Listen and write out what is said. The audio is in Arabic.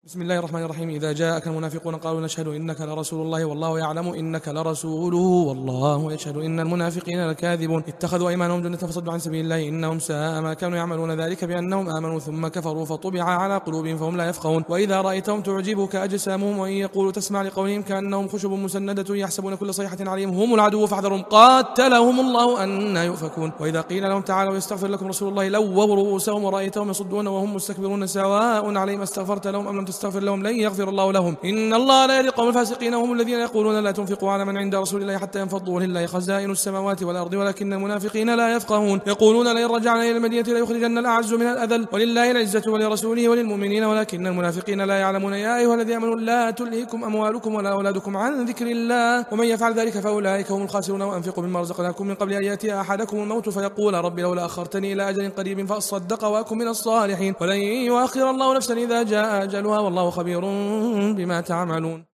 بسم الله الرحمن الرحيم. إذا جاءك المنافقون قالوا نشهد إنك لرسول الله والله يعلم إنك لرسوله والله يشهد إن المنافقين لكاذبون اتخذوا أيمانهم جنة فصدوا عن سبيل الله إنهم ساء ما كانوا يعملون ذلك بأنهم آمنوا ثم كفروا فطبع على قلوبهم فهم لا يفقهون وإذا رأيتهم تعجبك أجسامهم وإن يقولوا تسمع لقولهم كأنهم خشب مسندة يحسبون كل صيحة عليهم هم العدو فاحذرهم قاتلهم الله أن يؤفكون. وإذا قيل لهم تعالوا يستغفر لكم رسول الله لووا رؤوسهم ورأيتهم يصدون وهم مستكبرون سواء عليهم استغفرت لهم أم لم تستغفر لهم لن يغفر الله لهم إن الله لا يهدي القوم الفاسقين. هم الذين يقولون لا تنفقوا على من عند رسول الله حتى ينفضوا ولله خزائن السماوات والأرض ولكن المنافقين لا يفقهون يقولون لئن رجعنا إلى المدينة ليخرجن الأعز من الأذل ولله العزة ولرسوله وللمؤمنين ولكن المنافقين لا يعلمون. يا أيها الذين آمنوا لا تلهكم أموالكم ولا أولادكم عن ذكر الله ومن يفعل ذلك فأولئك هم الخاسرون. وأنفقوا مما رزقناكم من قبل أن يأتي أحدكم الموت فيقول رب لولا أخرتني إلى أجل قريب فأصدق وأكن من الصالحين ولن يؤخر الله نفسا إذا جاء أجلها والله خبير بما تعملون.